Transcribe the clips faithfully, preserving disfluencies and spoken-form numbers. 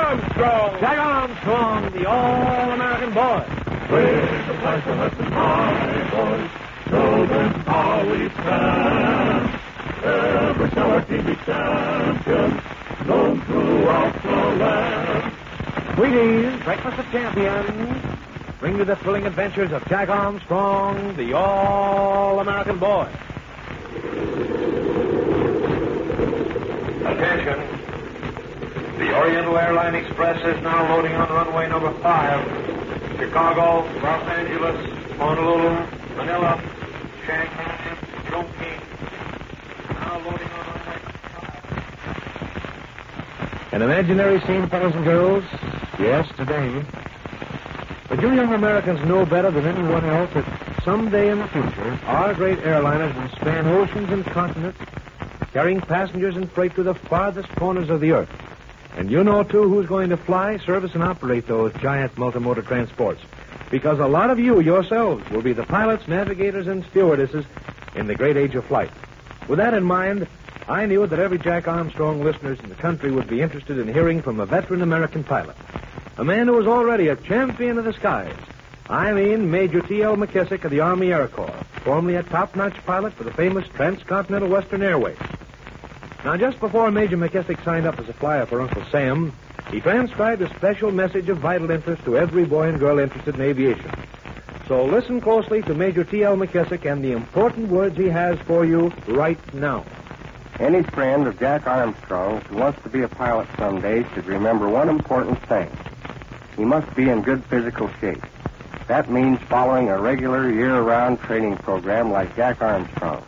Armstrong. Jack Armstrong, the All-American Boy. With the flash of Hudson High, boys, show them how we stand. Ever shall our team be champions, known throughout the land. Wheaties, Breakfast of Champions, bring you the thrilling adventures of Jack Armstrong, the All-American Boy. Attention. The Oriental Airline Express is now loading on runway number five. Chicago, Los Angeles, Honolulu, Manila, Shanghai, Chongqing. Now loading on runway number five. An imaginary scene, fellows and girls? Yes, today. But you young Americans know better than anyone else that someday in the future, our great airliners will span oceans and continents, carrying passengers and freight to the farthest corners of the earth. And you know, too, who's going to fly, service, and operate those giant multimodal transports. Because a lot of you yourselves will be the pilots, navigators, and stewardesses in the great age of flight. With that in mind, I knew that every Jack Armstrong listeners in the country would be interested in hearing from a veteran American pilot. A man who was already a champion of the skies. I mean Major T L McKissick of the Army Air Corps, formerly a top-notch pilot for the famous Transcontinental Western Airways. Now, just before Major McKissick signed up as a flyer for Uncle Sam, he transcribed a special message of vital interest to every boy and girl interested in aviation. So listen closely to Major T L McKissick and the important words he has for you right now. Any friend of Jack Armstrong's who wants to be a pilot someday should remember one important thing. He must be in good physical shape. That means following a regular year-round training program like Jack Armstrong.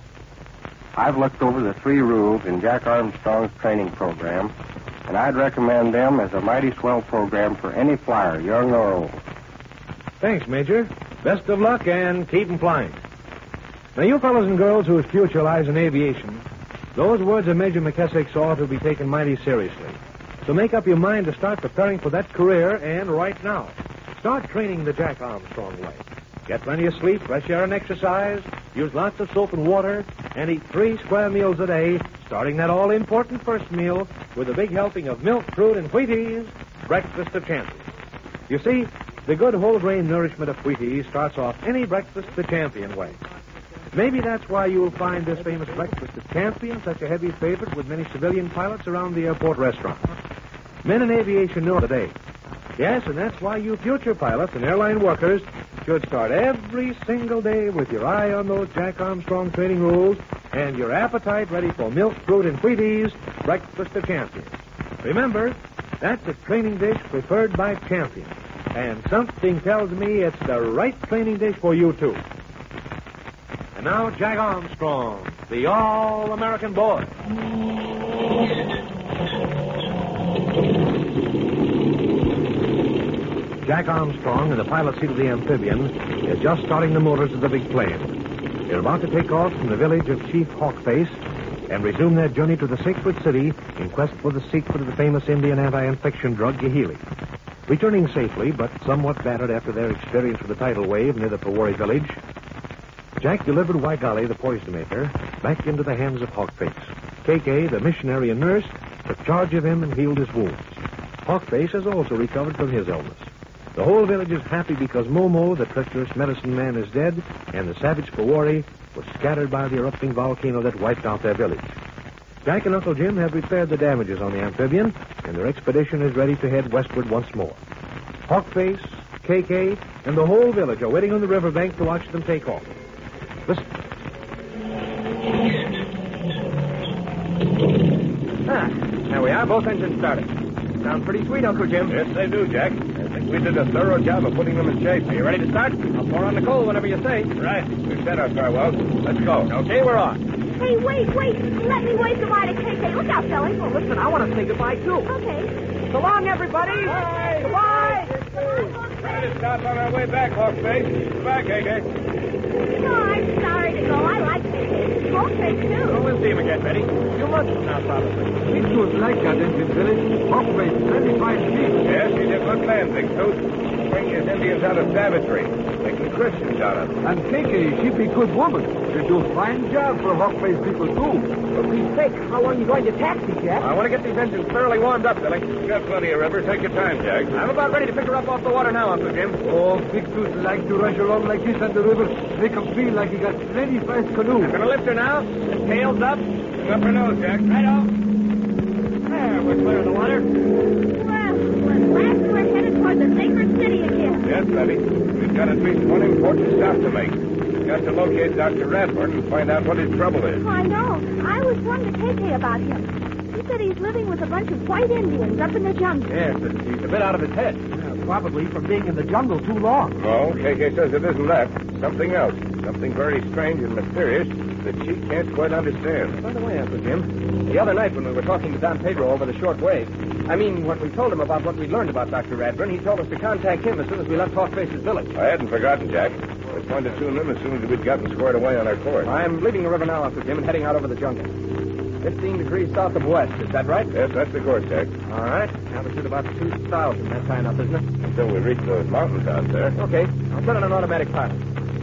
I've looked over the three rules in Jack Armstrong's training program, and I'd recommend them as a mighty swell program for any flyer, young or old. Thanks, Major. Best of luck, and keep 'em flying. Now, you fellows and girls whose future lies in aviation, those words of Major McKissick ought to be taken mighty seriously. So make up your mind to start preparing for that career, and right now. Start training the Jack Armstrong way. Get plenty of sleep, fresh air, and exercise. Use lots of soap and water, and eat three square meals a day, starting that all-important first meal with a big helping of milk, fruit, and Wheaties, Breakfast of Champions. You see, the good whole-grain nourishment of Wheaties starts off any breakfast the champion way. Maybe that's why you'll find this famous Breakfast of Champions such a heavy favorite with many civilian pilots around the airport restaurants. Men in aviation know today. Yes, and that's why you future pilots and airline workers should start every single day with your eye on those Jack Armstrong training rules and your appetite ready for milk, fruit, and Wheaties, Breakfast of Champions. Remember, that's a training dish preferred by champions. And something tells me it's the right training dish for you, too. And now, Jack Armstrong, the All-American Boy. Jack Armstrong, in the pilot seat of the amphibian, is just starting the motors of the big plane. They're about to take off from the village of Chief Hawkface and resume their journey to the sacred city in quest for the secret of the famous Indian anti-infection drug, Gihili. Returning safely, but somewhat battered after their experience with the tidal wave near the Pawari village, Jack delivered Waigali, the poison maker, back into the hands of Hawkface. K K, the missionary and nurse, took charge of him and healed his wounds. Hawkface has also recovered from his illness. The whole village is happy because Momo, the treacherous medicine man, is dead, and the savage Pawari was scattered by the erupting volcano that wiped out their village. Jack and Uncle Jim have repaired the damages on the amphibian, and their expedition is ready to head westward once more. Hawkface, K K, and the whole village are waiting on the riverbank to watch them take off. Listen. Ah, there we are, both engines started. Sound pretty sweet, Uncle Jim. Yes, they do, Jack. I think we did a thorough job of putting them in shape. Are you ready to start? I'll pour on the coal whenever you say. Right. We've set our farewells. Let's go. Okay, we're on. Hey, wait, wait. Let me wave goodbye to K K. Look out, Sally. Well, listen, I want to say goodbye, too. Okay. So long, everybody. Bye. Goodbye. Ready to stop on our way back, Hawkface. Goodbye, K K. No, I'm sorry to go. I like K K. Hawkface, too. Well, we'll see him again, Betty. A few months from now, probably. It was like that in this village. Hawkface, very fine sheep. Yes, he's a good man, Big Tooth. bring his Indians out of savagery, making Christians out of them. And Kiki, she be good woman. She do fine job for Hawk-Face people, too. For Pete's sake, how long you going to taxi, Jack? I want to get these engines thoroughly warmed up, Billy. You got plenty of rubber. Take your time, Jack. I'm about ready to pick her up off the water now, Uncle Jim. Oh, Big Tooth like to rush along like this on the river. Make him feel like he got plenty fast canoe. I'm going to lift her now. The tail's up. Bring up her nose, Jack. Right off. There, we're clear of the water. Well, at last we're headed toward the sacred city again. Yes, Betty. We've got at least one important stop to make. We've got to locate Doctor Radburn and find out what his trouble is. Oh, I know. I was wondering to K K about him. He said he's living with a bunch of white Indians up in the jungle. Yes, but he's a bit out of his head. Yeah, probably from being in the jungle too long. No, K K says it isn't that. Something else. Something very strange and mysterious that she can't quite understand. By the way, Uncle Jim, the other night when we were talking to Don Pedro over the short wave, I mean, when we told him about what we'd learned about Doctor Radburn, he told us to contact him as soon as we left Hawk-Face's village. I hadn't forgotten, Jack. I was going to tune in as soon as we'd gotten squared away on our course. I'm leaving the river now, Uncle Jim, and heading out over the jungle. Fifteen degrees south of west, is that right? Yes, that's the course, Jack. All right. Altitude about two thousand. That's high enough, isn't it? Until we reach those mountains out there. Okay. I'll put on an automatic pilot.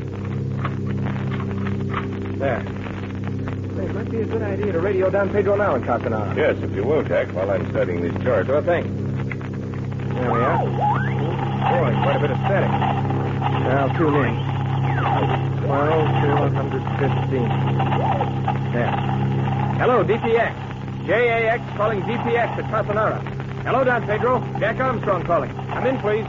There. Say, it might be a good idea to radio Don Pedro now in Castanara. Yes, if you will, Jack, while I'm studying these charts. Sure thing. There we are. Boy, quite a bit of static. Now, tune in. twelve, two fifteen. There. Hello, D P X. J A X calling D P X at Castanara. Hello, Don Pedro. Jack Armstrong calling. Come in, please.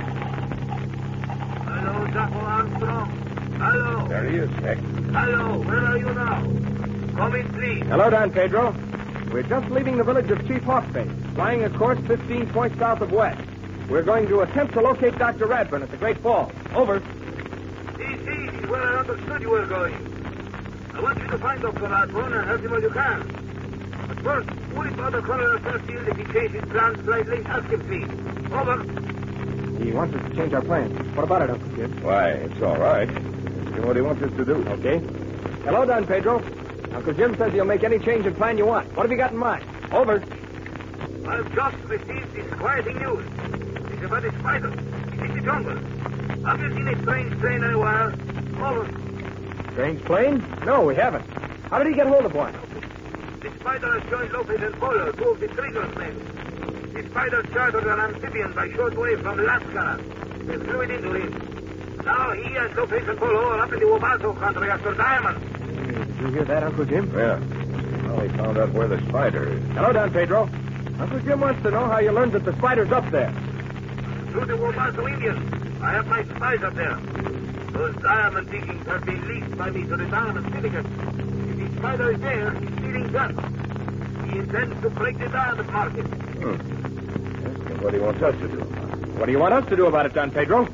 Hello, Jack Armstrong. Hello. There he is, Jack. Hello, where are you now? Come in, please. Hello, Don Pedro. We're just leaving the village of Chief Hawk-Face, flying a course fifteen points south of west. We're going to attempt to locate Doctor Radburn at the Great Falls. Over. See, see, is where I understood you were going. I want you to find Doctor Radburn and help him all you can. But first, who is Father Colonel Fairfield if he changes his plans slightly? Ask him, please. Over. He wants us to change our plans. What about it, Uncle Jim? Why, it's all right. Do what he wants us to do. Okay. Hello, Don Pedro. Uncle Jim says he'll make any change in plan you want. What have you got in mind? Over. I've just received disquieting news. It's about a spider. It's in the jungle. Have you seen a strange plane anywhere? Over. Strange plane? No, we haven't. How did he get hold of one? The spider has joined Lopez and Polo, two of the Triggers men. The spider chartered an amphibian by shortwave from Lascala. They flew it into him. Now he and Lopez and Polo are up in the Wabasso country after diamonds. Did you hear that, Uncle Jim? Yeah. Well, he found out where the spider is. Hello, Don Pedro. Uncle Jim wants to know how you learned that the spider's up there. Through the Wabasso Indians. I have my spies up there. Those diamond diggings have been leased by me to the Diamond Syndicate. If the spider is there, he's stealing guns. He intends to break the diamond market. Hmm. That's what he wants us to do. What do you want us to do about it, Don Pedro?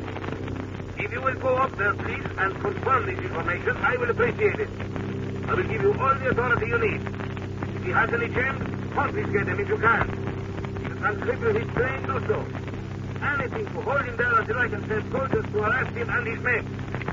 If you will go up there, please, and confirm this information, I will appreciate it. I will give you all the authority you need. If he has any gems, confiscate them if you can. If you can cripple his plane, do so. Anything to hold him there until I can send soldiers to arrest him and his men.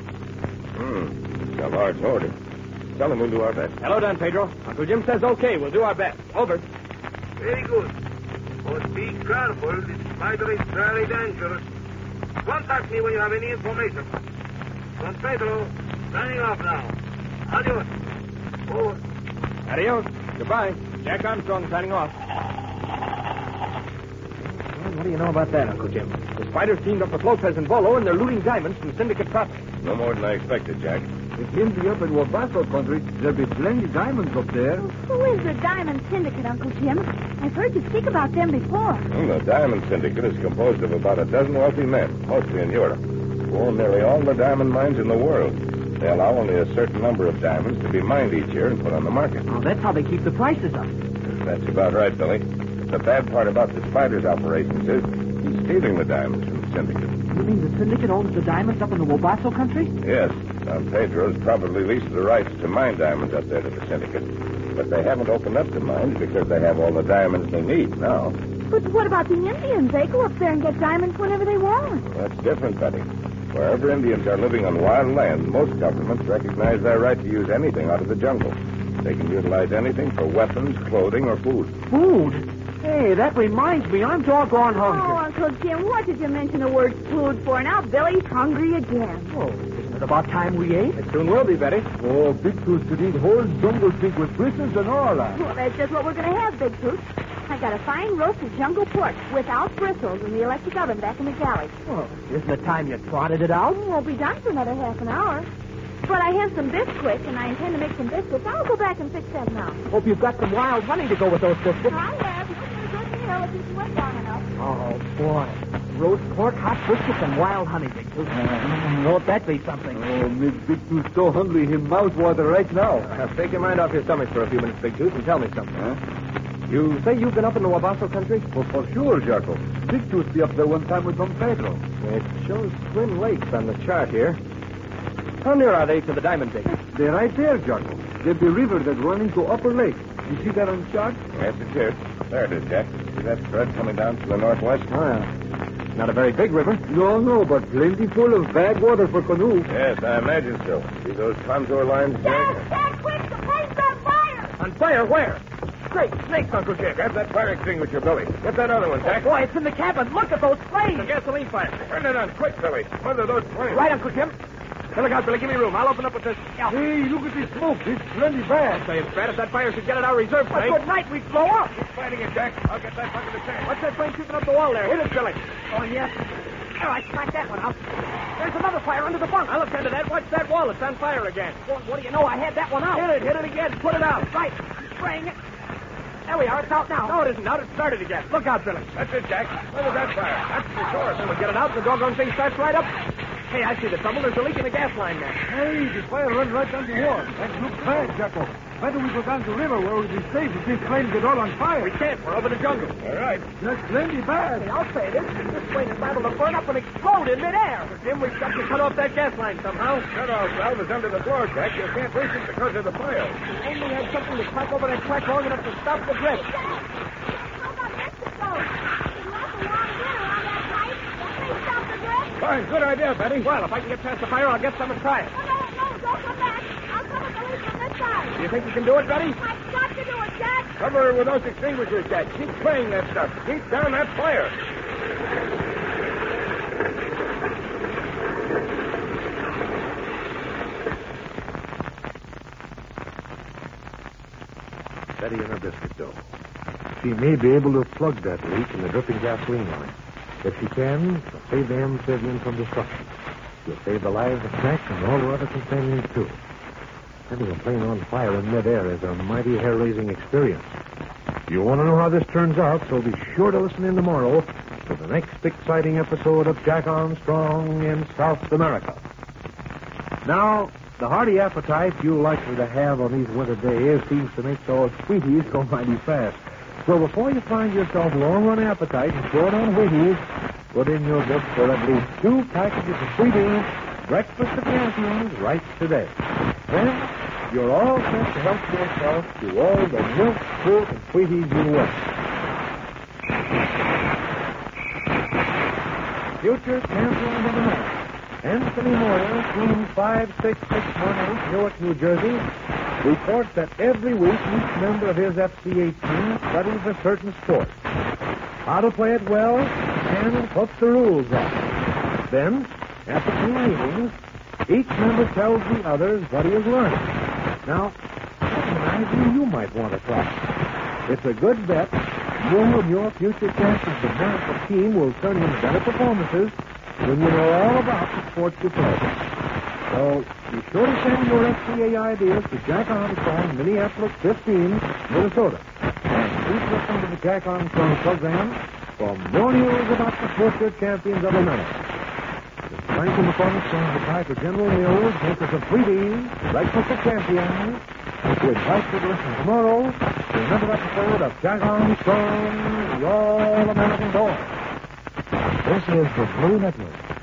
Hmm. It's a large order. Tell him we'll do our best. Hello, Don Pedro. Uncle Jim says okay. We'll do our best. Over. Very good. But be careful. This spider is very dangerous. Contact me when you have any information. Don Pedro, signing off now. Adios. Over. Adios. Goodbye. Jack Armstrong signing off. Well, what do you know about that, Uncle Jim? The spider's teamed up with Lopez and Bolo, and they're looting diamonds from Syndicate property. No more than I expected, Jack. If him be up in Wabasso country, there'll be plenty diamonds up there. Who is the Diamond Syndicate, Uncle Jim? I've heard you speak about them before. Well, the Diamond Syndicate is composed of about a dozen wealthy men, mostly in Europe, who own nearly all the diamond mines in the world. They allow only a certain number of diamonds to be mined each year and put on the market. Oh, that's how they keep the prices up. That's about right, Billy. The bad part about the spider's operations is he's stealing the diamonds from the Syndicate. You mean the Syndicate owns the diamonds up in the Wabasso country? Yes. Don Pedro's probably leased the rights to mine diamonds up there to the Syndicate. But they haven't opened up the mines because they have all the diamonds they need now. But what about the Indians? They go up there and get diamonds whenever they want. That's different, Betty. Wherever Indians are living on wild land, most governments recognize their right to use anything out of the jungle. They can utilize anything for weapons, clothing, or food. Food? Hey, that reminds me, I'm doggone Oh, hungry. Uncle Jim, what did you mention the word food for? Now Billy's hungry again. Oh, isn't it about time we ate? It soon will be, Betty. Oh, Big Tooth could eat whole jungle pig with bristles and all that. Well, that's just what we're going to have, Big Tooth. I got a fine roasted jungle pork without bristles in the electric oven back in the galley. Oh, isn't it time you trotted it out? It won't be done for another half an hour. But I have some biscuits, and I intend to make some biscuits. I'll go back and fix that now. Hope you've got some wild honey to go with those biscuits. I have. You're going to go to the hill if you can wait long enough. Oh, boy. Roast pork, hot biscuits, and wild honey, Big Tooth. Mm, won't that be something? Oh, make Big Tooth so hungry, him mouth water right now. Uh, take your mind off your stomach for a few minutes, Big Tooth, and tell me something. Huh? You say you've been up in the Wabasso country? Well, for sure, Jocko. Big Tooth be up there one time with Don Pedro. It shows Twin Lakes on the chart here. How near are they to the Diamond Dig? They're right there, Jocko. There's the river that run into Upper Lake. You see that on the chart? Yes, it is. There it is, Jack. See that thread coming down from the northwest? Oh, yeah. Not a very big river. No, no, but plenty full of bad water for canoe. Yes, I imagine so. See those contour lines, Dad, Jack? Dad, quick! The plane's on fire! On fire where? Great snakes, Uncle Jim. Grab that fire extinguisher, Billy. Get that other one, Jack. Boy, it's in the cabin. Look at those flames. The gasoline fire. Turn it on quick, Billy. What are those flames? Right, Uncle Jim. Hey, look out, Billy. Give me room. I'll open up with this. Yeah. Hey, look at this smoke. It's plenty bad. Say it's bad if that fire should get at our reserve But tank. good night, we blow up. Keep fighting it, Jack. I'll get that bucket of tank. What's that flame shooting up the wall there? Hit it, Billy. Oh, yes. Oh, I smacked that one out. There's another fire under the bunk. I looked into that. Watch that wall. It's on fire again. Well, what do you know? I had that one out. Hit it. Hit it again. Put it out. Right. Spraying it. There we are. It's out now. No, it isn't out. It started again. Look out, Billy. That's it, Jack. Where was that fire? That's the source. We'll get it out. The doggone thing starts right up. Hey, I see the trouble. There's a leak in the gas line there. Hey, the fire runs right down the wall. That looks bad, Jocko. Better we go down the river where we'll be safe if these flames get all on fire. We can't. We're over the jungle. All right. That's plenty bad. Hey, I'll say this. This plane is liable to burn up and explode in midair. Jim, we've got to cut off that gas line somehow. Shut-off valve is under the floor, Jack. You can't reach it because of the fire. And we had something to crack over that crack long enough to stop the drift. How about Mexico? There's lots of long in around that pipe. That may stop the drift. Fine. Good idea, Betty. Well, if I can get past the fire, I'll get some and try it. Oh, no, no, don't come back. I'll cover the leak from this side. Do you think you can do it, Betty? I've got to do it, Jack. Cover her with those extinguishers, Jack. Keep spraying that stuff. Keep down that fire. Betty in her biscuit dough. She may be able to plug that leak in the dripping gasoline line. If she can, she'll save the amphibian from destruction. She'll save the lives of Jack and all her other companions, too. Setting a plane on fire in midair is a mighty hair-raising experience. You want to know how this turns out, so be sure to listen in tomorrow to the next exciting episode of Jack Armstrong in South America. Now, the hearty appetite you're likely to have on these winter days seems to make those Wheaties go mighty fast. So before you find yourself long-run appetite and short on Wheaties, put in your book for at least two packages of Wheaties Breakfast of Champions right today. Then you're all set to help yourself to all the milk, fruit, and Wheaties you want. Future champions of America. Anthony Moyer, room five six six one eight, Newark, New Jersey, reports that every week each member of his F C A team studies a certain sport. How to play it well and what the rules are. Then, at the team meetings, each member tells the others what he has learned. Now, that's an idea you might want to try. It's a good bet you and your future champions of America team will turn in better performances when you know all about the sports you play. So be sure to send your F C A ideas to Jack Armstrong, Minneapolis fifteen, Minnesota. And please listen to the Jack Armstrong program for more news about the future champions of America. The Franklin McCormick sends the tie for General Mills, makers of Wheaties, Breakfast of Champions, to invite you to listen tomorrow to another episode of Jack Armstrong, the All-American Boy. This is the Blue Network.